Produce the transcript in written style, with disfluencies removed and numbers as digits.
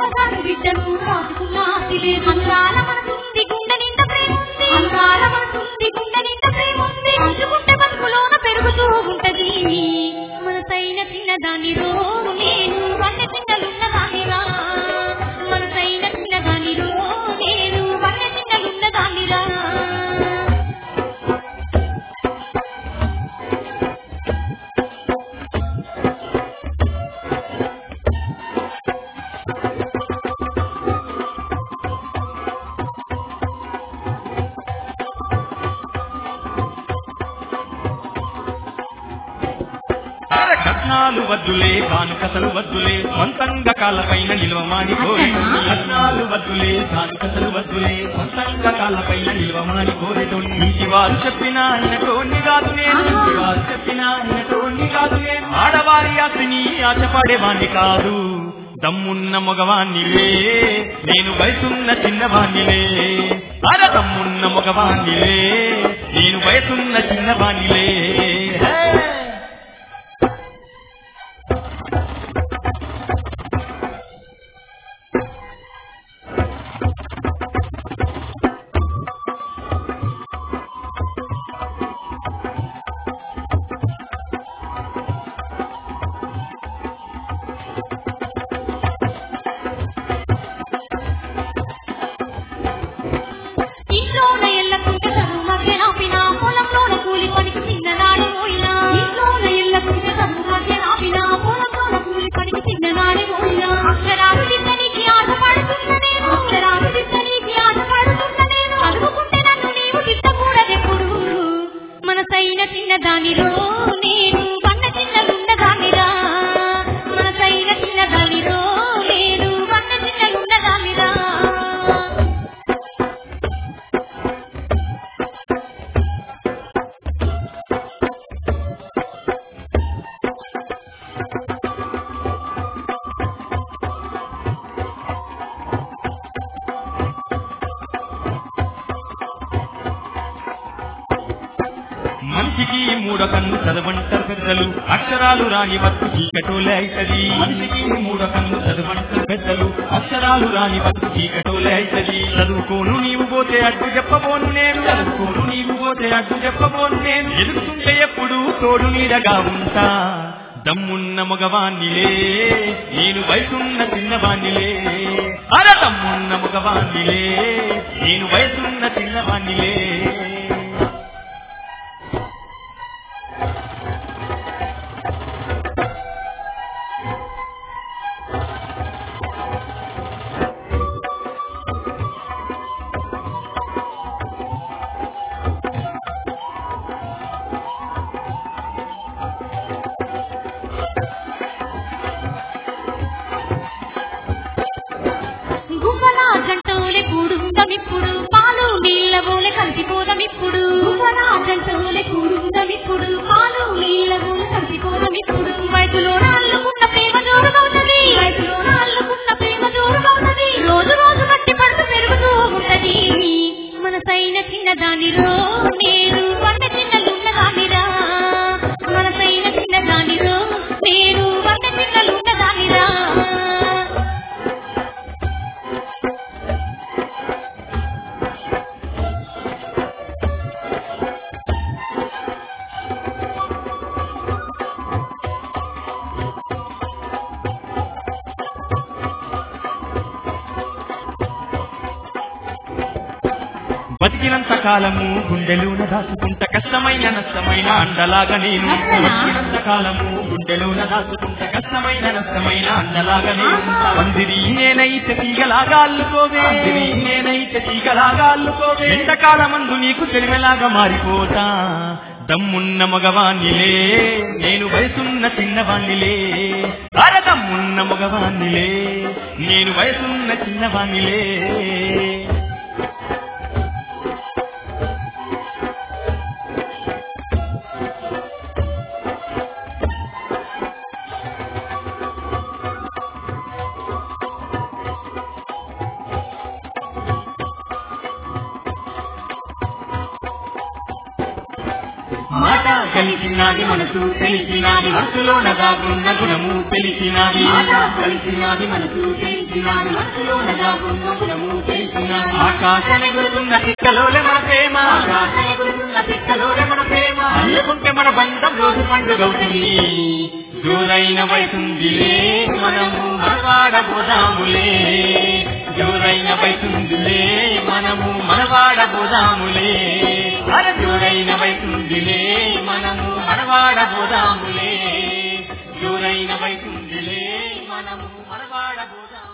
అమ్మగారు బిడ్డను రాసుకున్న ఆశలే అందాల మనసుంది గుండె నిండా ప్రేమ ఉంది అందాల మనసుంది గుండె నిండా ప్రేమ ఉంది అందుకుంటే బతుకులోన పెరుగుతూ ఉంటది మనసైన చిన్నదానిరో నేను వన్నె చిన్నలున్న దానిరా మనసైన చిన్నదానిరో నేను వన్నె చిన్నలున్న దానిరా కట్నాలు వద్దులే కానుకసలు వద్దులే సొంతంగా కాళ్ళపైన నిలవమాని కోరేటోని కట్నాలు వద్దులే కానుకసలు వద్దులే సొంతంగా కాళ్ళపైన నిలవమాని కోరేటోని ఇంటి వారు చెప్పినా ఆయనతోని కాదు నేను ఇంటి వారు చెప్పినా ఆయనతోని కాదు నేను ఆడవారి ఆశని ఆశపడేవాణ్ణి కాదు దమ్మున్న మగవాణ్ణిలే నేను వయసున్న చిన్నవాణ్ణిలే అర దమ్మున్న మగవాణ్ణిలే నేను వయసున్న చిన్నవాణ్ణిలే మనిషికి మూడో కన్ను చదవంటారు పెద్దలు అక్షరాలు రాని బతుకు చీకటోలే అయితది మనిషికి మూడో కన్ను చదవంటారు పెద్దలు అక్షరాలు రాని బతుకు చీకటోలే అయితది చదువుకోను నీవు పోతే అడ్డు చెప్పబోను నేను చదువుకోను నీవు పోతే అడ్డు చెప్పబోను నేను ఎదుగుతుంటే ఎప్పుడు తోడు నీడగా ఉంటా దమ్మున్న మగవాణ్ణిలే నేను వయసున్న చిన్నవాణ్ణిలే అర దమ్మున్న మగవాణ్ణిలే నేను వయసున్న చిన్నవాణ్ణిలే ఇప్పుడు పాలు నీళ్ళ బోలే కలిసిపోదమిప్పుడు కూడుందమిప్పుడు పాలు నీళ్ళ బోలే కలిసిపోదమిప్పుడు వయసులో అల్లుకున్న ప్రేమ జోరుగవుతుంది రోజు రోజు మట్టి పడుతూ పెరుగుతూ ఉంటది మనసైన చిన్నదానిరో నేను వన్న చిన్నలున్న దానిరా మనసైన చిన్నదానిరో నేను వన్న చిన్నలున్న దానిరా బతికినంత కాలము గుండెలోన దాచుకుంట కష్టమైన నష్టమైన అండలాగా నేను బతికినంత కాలము గుండెలోన దాచుకుంట కష్టమైన నష్టమైన అండలాగా నేను పందిరి నేనైతే తీగలాగా అల్లుకోవే ఎంతకాలమందు నీకు తెలివెలాగా మారిపోతా దమ్మున్న మగవాణ్ణిలే నేను వయసున్న చిన్నవాణ్ణిలే అర దమ్మున్న మగవాణ్ణిలే నేను వయసున్న చిన్నవాణ్ణిలే మాట కలిసినాది మనసు తెలిసినాది మనసులోన దాగున్న గుణము తెలిసినాది కలిసినాది మనసు తెలిసినాది మనసులోన దాగున్న గుణము తెలిసినాది ఆకాశాన్ని గురుతున్న పిక్కలోలే మన ప్రేమ ఆకాశాన్ని గురుతున్న పిక్కలోలే మన ప్రేమ అనుకుంటే మన బంధం రోజు పండుగవుతుంది జోరైన వయసుందిలే మనము మనవాడబోదాములే జోరైన వయసుందిలే మనము మనవాడబోదాములే జోరైన వయసుందిలే మనము మనవాడబోదాములే జోరైన వయసుందిలే మనము మనవాడబోదాము